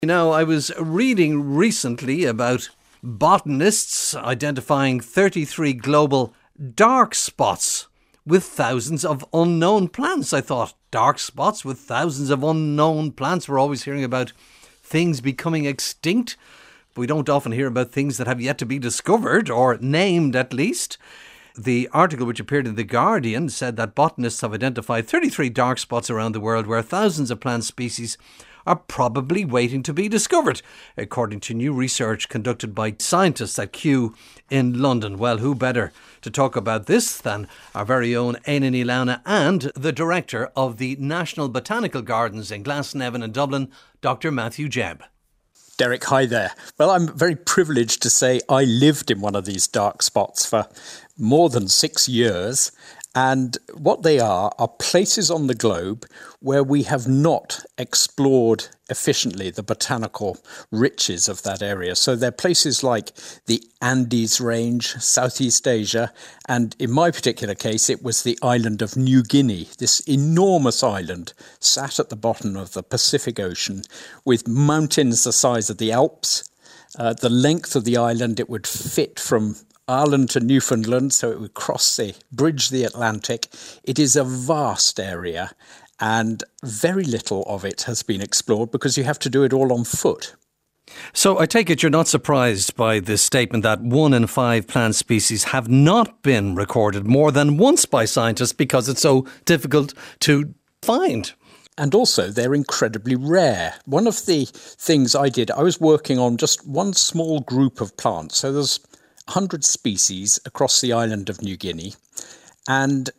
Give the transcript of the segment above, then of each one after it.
I was reading recently about botanists identifying 33 global dark spots with thousands of unknown plants. I thought, dark spots with thousands of unknown plants? We're always hearing about things becoming extinct, but we don't often hear about things that have yet to be discovered, or named at least. The article which appeared in The Guardian said that botanists have identified 33 dark spots around the world where thousands of plant species are probably waiting to be discovered, according to new research conducted by scientists at Kew in London. Well, who better to talk about this than our very own Éanna Ní Lamhna and the director of the National Botanical Gardens in Glasnevin in Dublin, Dr. Matthew Jebb. Derek, hi there. Well, I'm very privileged to say I lived in one of these dark spots for more than 6 years. And what they are places on the globe where we have not explored efficiently the botanical riches of that area. So they're places like the Andes Range, Southeast Asia, and in my particular case, it was the island of New Guinea, this enormous island sat at the bottom of the Pacific Ocean with mountains the size of the Alps. The length of the island, it would fit from Ireland to Newfoundland, so it would bridge the Atlantic. It is a vast area, and very little of it has been explored because you have to do it all on foot. So I take it you're not surprised by this statement that 1 in 5 plant species have not been recorded more than once by scientists because it's so difficult to find. And also, they're incredibly rare. One of the things I did, I was working on just one small group of plants. So there's 100 species across the island of New Guinea, and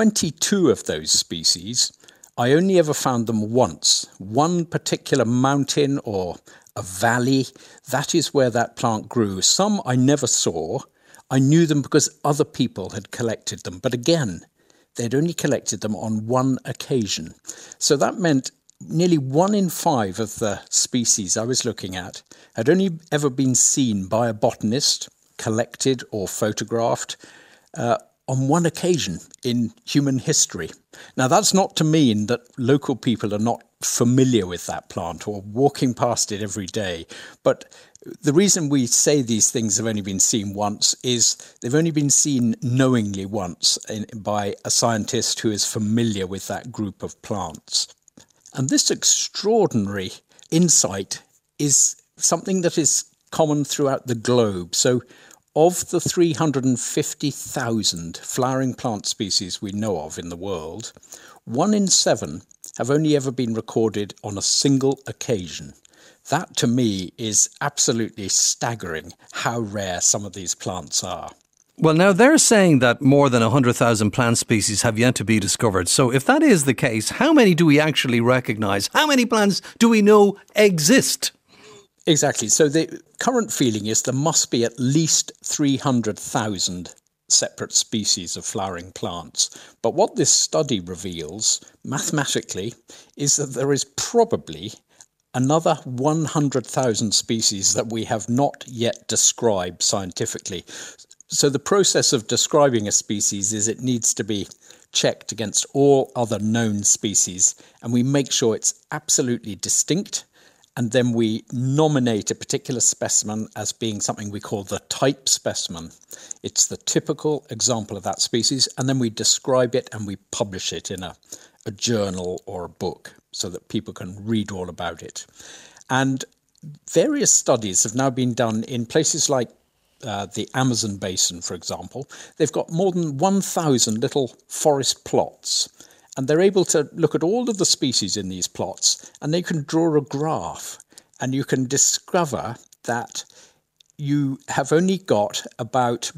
22 of those species, I only ever found them once. One particular mountain or a valley, that is where that plant grew. Some I never saw. I knew them because other people had collected them. But again, they'd only collected them on one occasion. So that meant nearly 1 in 5 of the species I was looking at had only ever been seen by a botanist, collected or photographed on one occasion in human history. Now, that's not to mean that local people are not familiar with that plant or walking past it every day. But the reason we say these things have only been seen once is they've only been seen knowingly once by a scientist who is familiar with that group of plants. And this extraordinary insight is something that is common throughout the globe. So of the 350,000 flowering plant species we know of in the world, 1 in 7 have only ever been recorded on a single occasion. That, to me, is absolutely staggering how rare some of these plants are. Well, now they're saying that more than 100,000 plant species have yet to be discovered. So if that is the case, how many do we actually recognise? How many plants do we know exist? Exactly. So the current feeling is there must be at least 300,000 separate species of flowering plants. But what this study reveals, mathematically, is that there is probably another 100,000 species that we have not yet described scientifically. So the process of describing a species is it needs to be checked against all other known species, and we make sure it's absolutely distinct. And then we nominate a particular specimen as being something we call the type specimen. It's the typical example of that species. And then we describe it and we publish it in a journal or a book so that people can read all about it. And various studies have now been done in places like the Amazon basin, for example. They've got more than 1,000 little forest plots. And they're able to look at all of the species in these plots, and they can draw a graph, and you can discover that you have only got about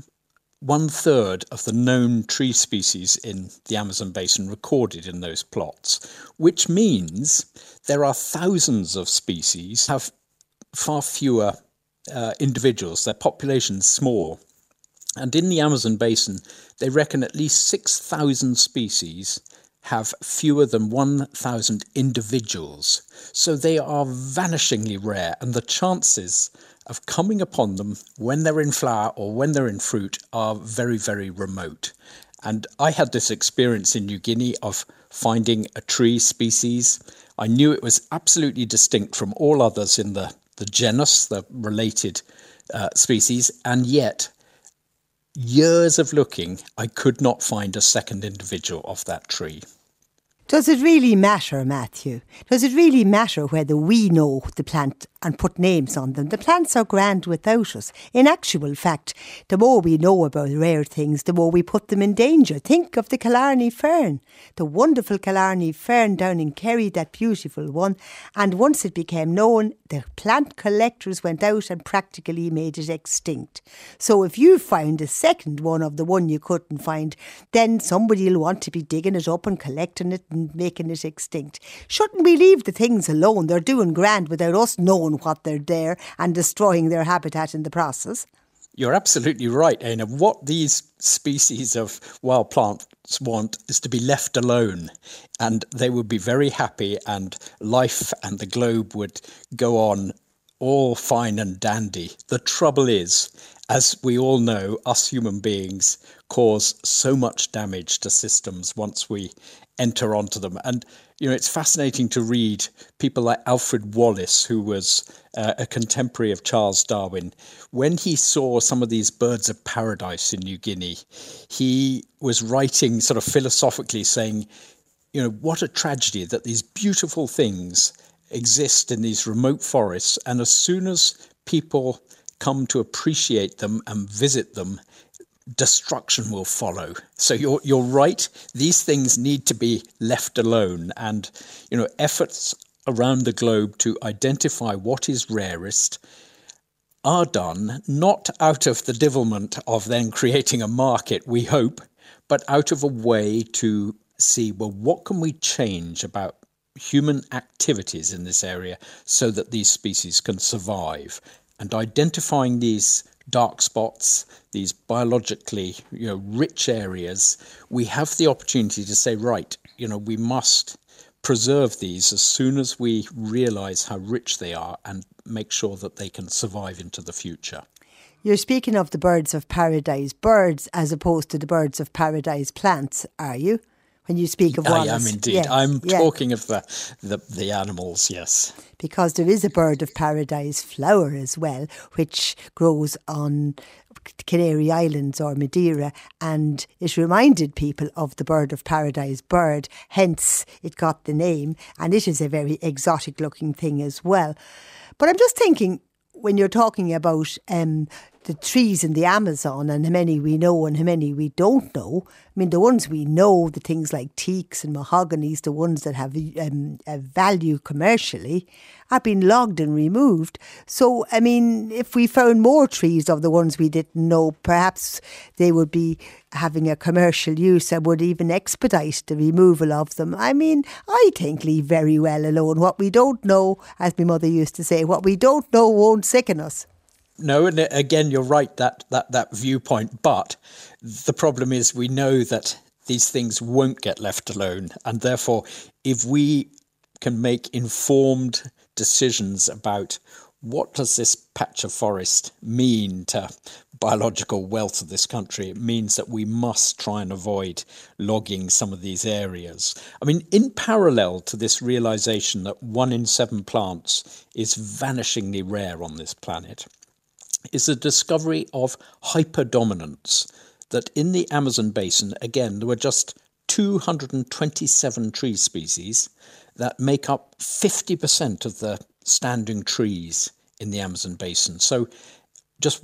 1/3 of the known tree species in the Amazon basin recorded in those plots, which means there are thousands of species have far fewer individuals. Their population's small. And in the Amazon basin, they reckon at least 6,000 species have fewer than 1,000 individuals. So they are vanishingly rare, and the chances of coming upon them when they're in flower or when they're in fruit are very, very remote. And I had this experience in New Guinea of finding a tree species. I knew it was absolutely distinct from all others in the genus, the related species, and yet years of looking, I could not find a second individual of that tree. Does it really matter, Matthew? Does it really matter whether we know the plant and put names on them? The plants are grand without us. In actual fact, the more we know about rare things, the more we put them in danger. Think of the Killarney fern, the wonderful Killarney fern down in Kerry, that beautiful one. And once it became known, the plant collectors went out and practically made it extinct. So if you find a second one of the one you couldn't find, then somebody will want to be digging it up and collecting it and making it extinct. Shouldn't we leave the things alone? They're doing grand without us knowing what they're there and destroying their habitat in the process. You're absolutely right, Éanna. What these species of wild plants want is to be left alone, and they would be very happy, and life and the globe would go on all fine and dandy. The trouble is, as we all know, us human beings cause so much damage to systems once we enter onto them. And, you know, it's fascinating to read people like Alfred Wallace, who was a contemporary of Charles Darwin. When he saw some of these birds of paradise in New Guinea, he was writing sort of philosophically saying, you know, what a tragedy that these beautiful things exist in these remote forests. And as soon as people come to appreciate them and visit them, destruction will follow. So you're right. These things need to be left alone. And, you know, efforts around the globe to identify what is rarest are done not out of the devilment of then creating a market, we hope, but out of a way to see, well, what can we change about human activities in this area so that these species can survive? And identifying these dark spots, these biologically, you know, rich areas, we have the opportunity to say, right, you know, we must preserve these as soon as we realise how rich they are and make sure that they can survive into the future. You're speaking of the birds of paradise birds as opposed to the birds of paradise plants, are you? When you speak of Wallace. I am indeed. Yes, I'm talking of the animals, yes. Because there is a bird of paradise flower as well, which grows on Canary Islands or Madeira, and it reminded people of the bird of paradise bird, hence it got the name, and it is a very exotic looking thing as well. But I'm just thinking, when you're talking about the trees in the Amazon and how many we know and how many we don't know, I mean, the ones we know, the things like teaks and mahoganies, the ones that have a value commercially, are being logged and removed. So, I mean, if we found more trees of the ones we didn't know, perhaps they would be having a commercial use and would even expedite the removal of them. I mean, I think leave very well alone. What we don't know, as my mother used to say, what we don't know won't sicken us. No, and again, you're right, that viewpoint. But the problem is we know that these things won't get left alone. And therefore, if we can make informed decisions about what does this patch of forest mean to biological wealth of this country, it means that we must try and avoid logging some of these areas. I mean, in parallel to this realisation that 1 in 7 plants is vanishingly rare on this planet, is the discovery of hyperdominance, that in the Amazon basin, again, there were just 227 tree species that make up 50% of the standing trees in the Amazon basin. So just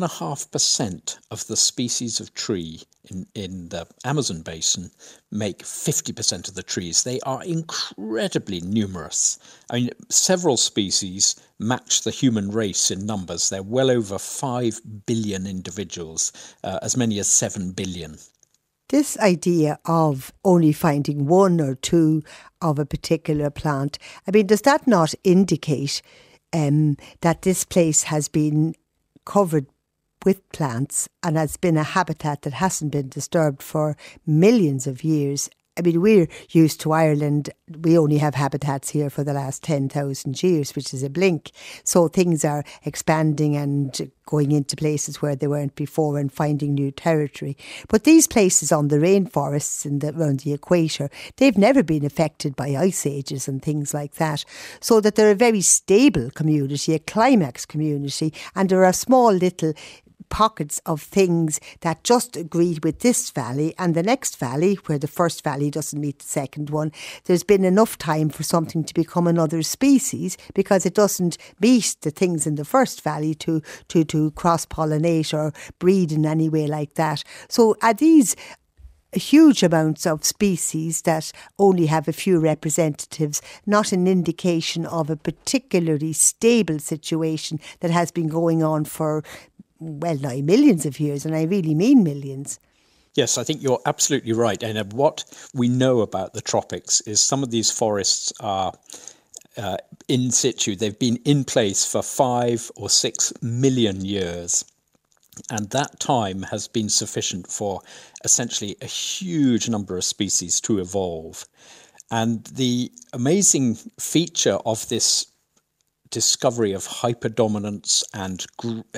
1.5% of the species of tree in the Amazon basin make 50% of the trees. They are incredibly numerous. I mean, several species match the human race in numbers. They're well over 5 billion individuals, as many as 7 billion. This idea of only finding 1 or 2 of a particular plant, I mean, does that not indicate that this place has been covered with plants and has been a habitat that hasn't been disturbed for millions of years, I mean, we're used to Ireland. We only have habitats here for the last 10,000 years, which is a blink. So things are expanding and going into places where they weren't before and finding new territory. But these places on the rainforests and around the equator, they've never been affected by ice ages and things like that. So that they're a very stable community, a climax community, and there are small little pockets of things that just agree with this valley and the next valley, where the first valley doesn't meet the second one. There's been enough time for something to become another species because it doesn't meet the things in the first valley to cross-pollinate or breed in any way like that. So are these huge amounts of species that only have a few representatives, not an indication of a particularly stable situation that has been going on for, well, now millions of years, and I really mean millions? Yes, I think you're absolutely right. And what we know about the tropics is some of these forests are in situ. They've been in place for 5 or 6 million years. And that time has been sufficient for essentially a huge number of species to evolve. And the amazing feature of this discovery of hyperdominance and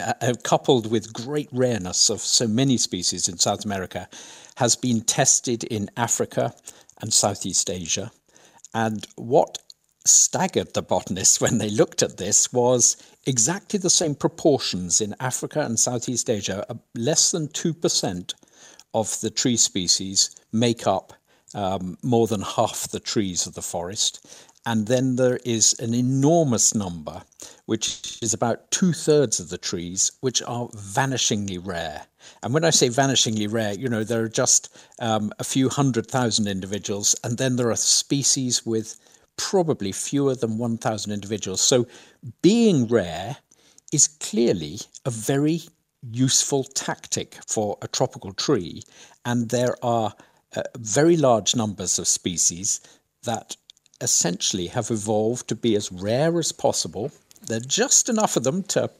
coupled with great rareness of so many species in South America has been tested in Africa and Southeast Asia. And what staggered the botanists when they looked at this was exactly the same proportions in Africa and Southeast Asia. Less than 2% of the tree species make up more than half the trees of the forest. And then there is an enormous number, which is about 2/3 of the trees, which are vanishingly rare. And when I say vanishingly rare, there are just a few 100,000 individuals, and then there are species with probably fewer than 1,000 individuals. So being rare is clearly a very useful tactic for a tropical tree. And there are very large numbers of species that essentially have evolved to be as rare as possible. There are just enough of them to,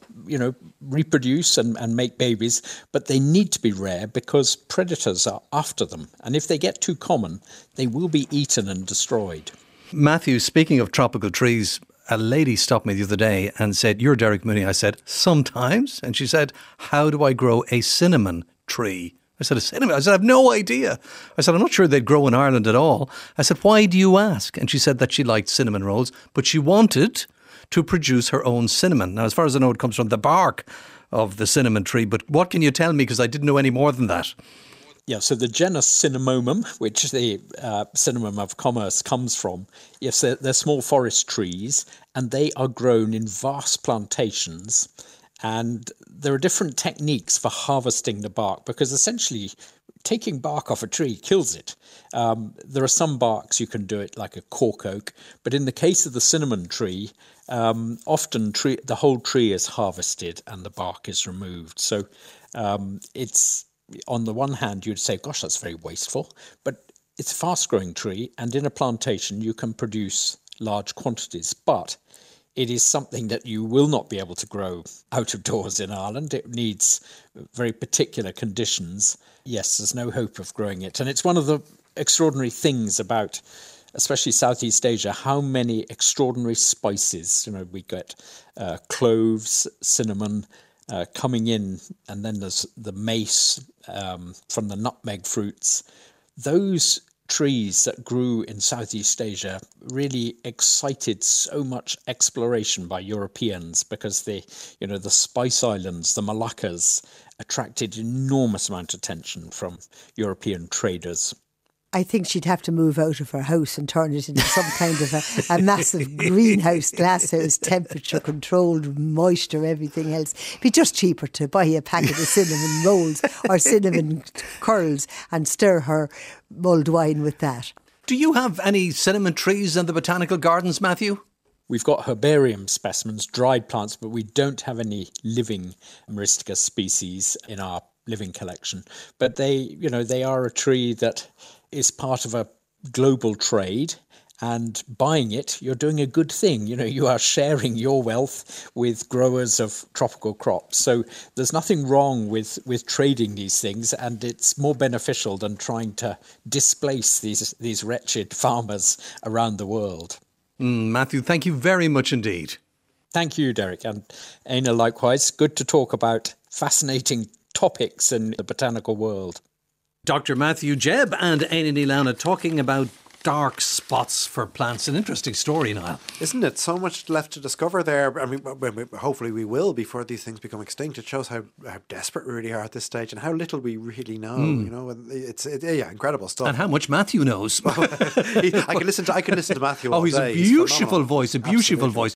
reproduce and make babies, but they need to be rare because predators are after them. And if they get too common, they will be eaten and destroyed. Matthew, speaking of tropical trees, a lady stopped me the other day and said, "You're Derek Mooney." I said, "Sometimes." And she said, "How do I grow a cinnamon tree?" I said, "A cinnamon?" I said, "I have no idea." I said, "I'm not sure they'd grow in Ireland at all." I said, "Why do you ask?" And she said that she liked cinnamon rolls, but she wanted to produce her own cinnamon. Now, as far as I know, it comes from the bark of the cinnamon tree. But what can you tell me? Because I didn't know any more than that. Yeah, so the genus Cinnamomum, which the cinnamon of commerce comes from, yes, they're small forest trees, and they are grown in vast plantations. And there are different techniques for harvesting the bark, because essentially taking bark off a tree kills it. There are some barks you can do it like a cork oak, but in the case of the cinnamon tree, often the whole tree is harvested and the bark is removed. So it's, on the one hand, you'd say, gosh, that's very wasteful, but it's a fast-growing tree, and in a plantation you can produce large quantities. But it is something that you will not be able to grow out of doors in Ireland. It needs very particular conditions. Yes, there's no hope of growing it. And it's one of the extraordinary things about, especially Southeast Asia, how many extraordinary spices. We get cloves, cinnamon coming in, and then there's the mace from the nutmeg fruits. Those trees that grew in Southeast Asia really excited so much exploration by Europeans, because the Spice Islands, the Moluccas, attracted enormous amount of attention from European traders. I think she'd have to move out of her house and turn it into some kind of a massive greenhouse, glasshouse, temperature controlled, moisture, everything else. It'd be just cheaper to buy a packet of cinnamon rolls or cinnamon curls and stir her mulled wine with that. Do you have any cinnamon trees in the botanical gardens, Matthew? We've got herbarium specimens, dried plants, but we don't have any living Myristica species in our living collection. But they are a tree that is part of a global trade, and buying it, you're doing a good thing. You are sharing your wealth with growers of tropical crops. So there's nothing wrong with trading these things, and it's more beneficial than trying to displace these wretched farmers around the world. Matthew, thank you very much indeed. Thank you, Derek. And Aina, likewise. Good to talk about fascinating topics in the botanical world. Dr. Matthew Jebb and Aina Níl talking about dark spots for plants. An interesting story, Niall. Isn't it? So much left to discover there. I mean, hopefully we will before these things become extinct. It shows how desperate we really are at this stage and how little we really know. It's incredible stuff. And how much Matthew knows. I can listen to Matthew all he's day. a beautiful voice, a beautiful Absolutely. voice.